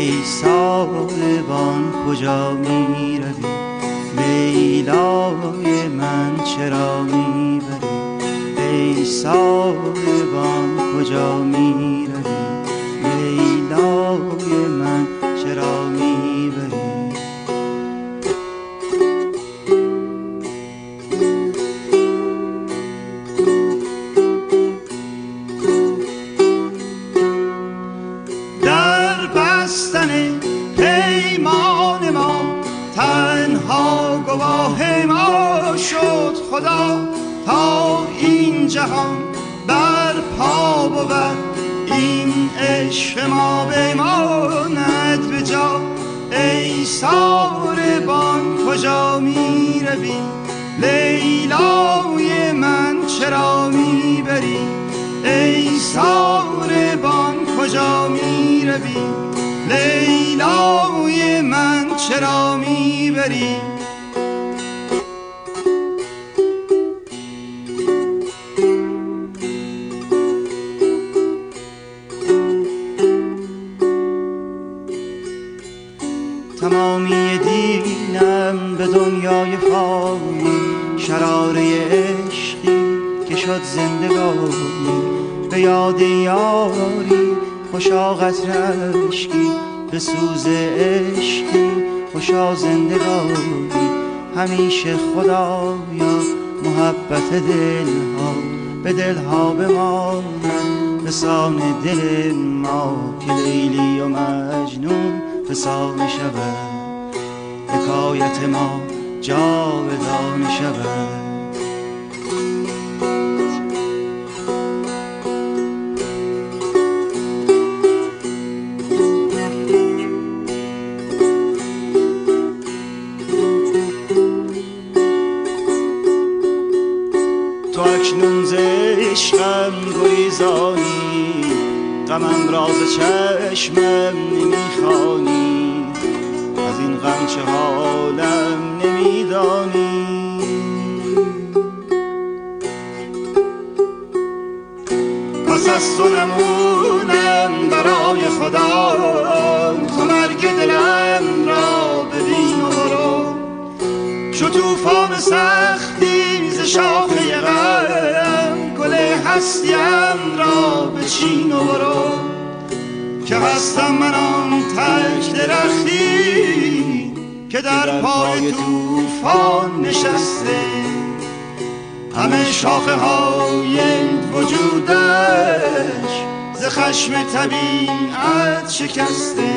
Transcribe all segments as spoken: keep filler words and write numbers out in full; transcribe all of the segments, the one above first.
ای ساربان کجا می روی؟ لیلای من چرا می بری؟ ای ساربان کجا می روی؟ لیلای من چرا می بری؟ در بستن پیمان ما تنها گواه ما شد خدا، تا این جهان بر پا بود این عشق ما بماند به جا. ای ساربان کجا می روی؟ لیلای من چرا می بری؟ ای ساربان کجا می روی؟ لیلای من چرا می بری؟ تمامی دینم به دنیای فانی، شراره عشقی که شد زندگانی. به یاد یاری خوشا قطره اشکی، به سوز عشقی خوشا زندگانی. همیشه خدایا محبت دلها به دلها بماند، به سان دل ما که لیلی و مجنون فسانه شود، حکایت ما جاودانه شود. تو اکنون ز عشقم گریزانی، غمم راز چشمم نمیخوانی. از این غم چه حالم نمیدانی. پس از تو نمونم برای خدا، تو مرگ دلم را ببین و برو. شو توفان سختی ز شاخه غم، گل هستیم را بچین و برو. که هستم من آن تک درختی که در پای توفان نشسته، همه شاخه های وجودش ز خشم طبیعت شکسته.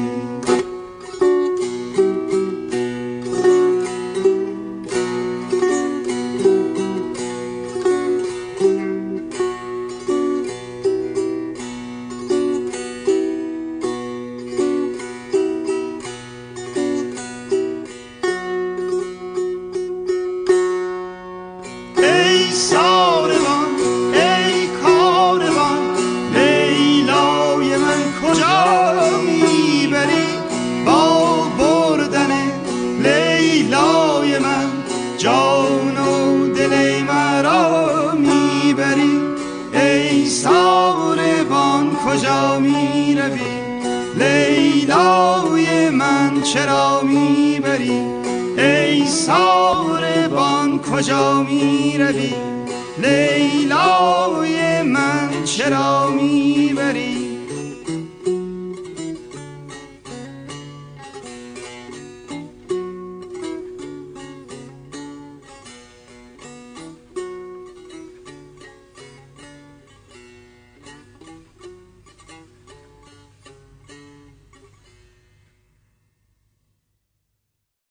ای ساربان ای کاروان، لیلای من کجا میبری؟ با بردن لیلای من جان و دل مرا میبری. ای ساربان کجا میروی؟ لیلای من چرا میبری؟ ای ساربان کجا می روی؟ لیلای من چرا می بری؟